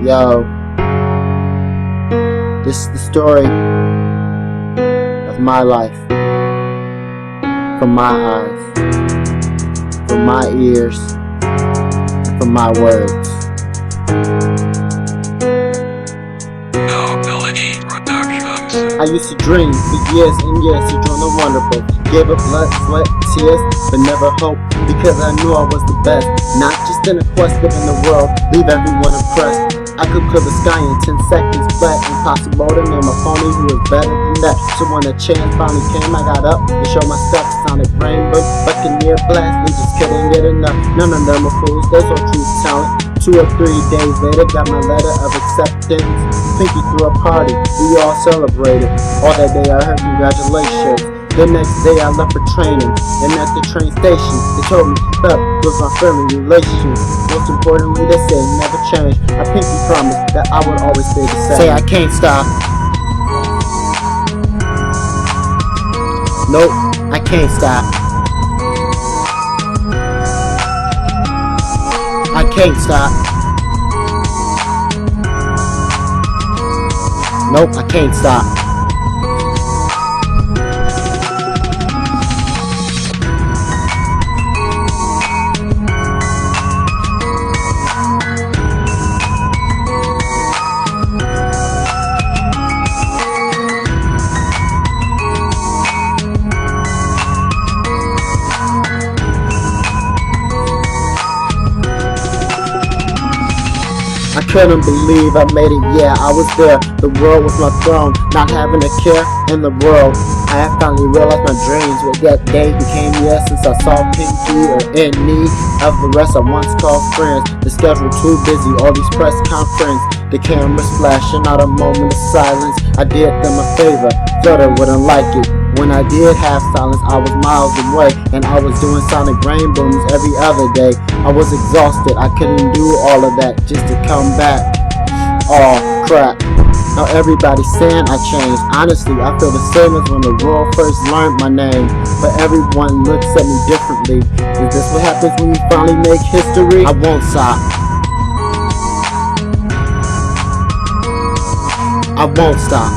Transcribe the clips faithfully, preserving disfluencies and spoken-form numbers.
Yo, this is the story of my life, from my eyes, from my ears, and from my words. Nobility Productions. I used to dream for years and years to join the wonderful. Gave up blood, sweat, tears, but never hope, because I knew I was the best. Not just in a quest, but in the world, leave everyone impressed. I could clear the sky in ten seconds, but impossible to name a pony who was better than that. So when the chance finally came, I got up and showed my steps. Sonic Rainbow, Buccaneer Blast, they just couldn't get enough. None of them are fools, they saw true talent. Two or three days later, got my letter of acceptance. Pinky threw a party, we all celebrated. All that day I heard congratulations. The next day I left for training, and at the train station, they told me to keep up with my family relations. Most importantly, they said never change. I pinky promised that I would always stay the same. Say I can't stop. Nope, I can't stop. I can't stop. Nope, I can't stop. I couldn't believe I made it, yeah, I was there. The world was my throne, not having a care in the world. I had finally realized my dreams, but that day became yes, since I saw Pinky or in need of the rest I once called friends. The schedule too busy, all these press conferences, the cameras flashing, not a moment of silence. I did them a favor, thought I wouldn't like it. When I did have silence, I was miles away, and I was doing Sonic Rainbows every other day. I was exhausted, I couldn't do all of that just to come back. Oh crap, now everybody's saying I changed. Honestly, I feel the same as when the world first learned my name, but everyone looks at me differently. Is this what happens when you finally make history? I won't stop. I won't stop.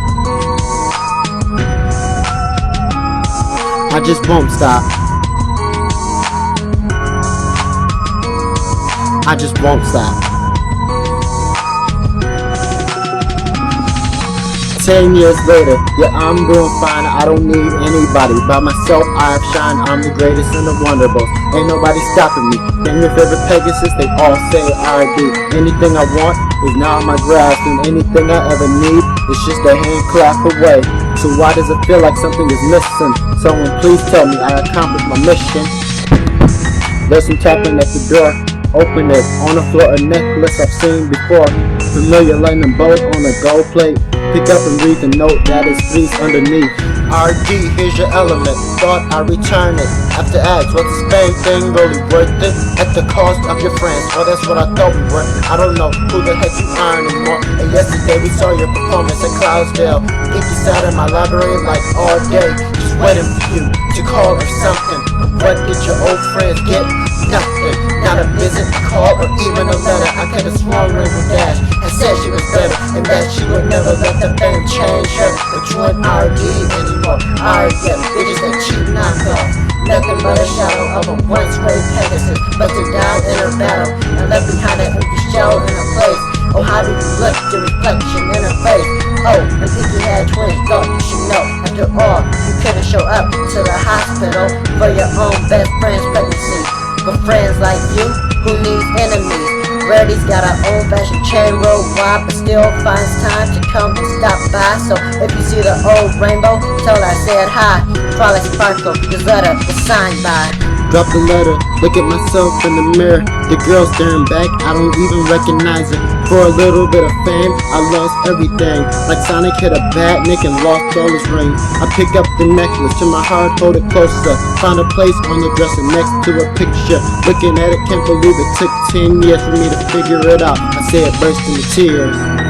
I just won't stop. I just won't stop. Ten years later, yeah, I'm doing fine. I don't need anybody. By myself, I have shined. I'm the greatest in the Wonderbolt. Ain't nobody stopping me. Name your favorite Pegasus, they all say I do. Anything I want is now in my grasp, and anything I ever need is just a hand clap away. So why does it feel like something is missing? Someone please tell me I accomplished my mission. There's some tapping at the door. Open it. On the floor, a necklace I've seen before. Familiar lightning bolt on a gold plate. Pick up and read the note that is pleased underneath. R D, here's your element. Thought I return it. After ads, what's the same thing really worth it? At the cost of your friends, well that's what I thought we were. I don't know who the heck you are anymore. And yesterday we saw your performance at Cloudsdale. Pinky sat in my library like all day, just waiting for you to call or something. But what did your old friends get? Nothing. Not a visit, a call, or even a letter. I could have sworn Rainbow Dash and said she was better, and that she would never let the fame change her. But you ain't R D anymore. R D, they just a cheap knockoff. Nothing but a shadow of a once great Pegasus, busted down in her battle and left behind an empty shell in her place. Oh, how do you look, the reflection in her face? Oh, and Pinky had twins, thought you should know. After all, you couldn't show up to the hospital for your own best friend's pregnancy. But friends like you, who needs enemies? Rarity's got her own fashioned chain road wide, but still finds time to come and stop by. So if you see the old rainbow, tell her I said hi. Probably Sparkle, this letter is signed by. Drop the letter, look at myself in the mirror. The girl staring back, I don't even recognize her. For a little bit of fame, I lost everything. Like Sonic hit a bad nick and lost all his rings. I pick up the necklace, to my heart, hold it closer. Found a place on the dresser next to a picture. Looking at it, can't believe it took ten years for me to figure it out. I say it burst into tears.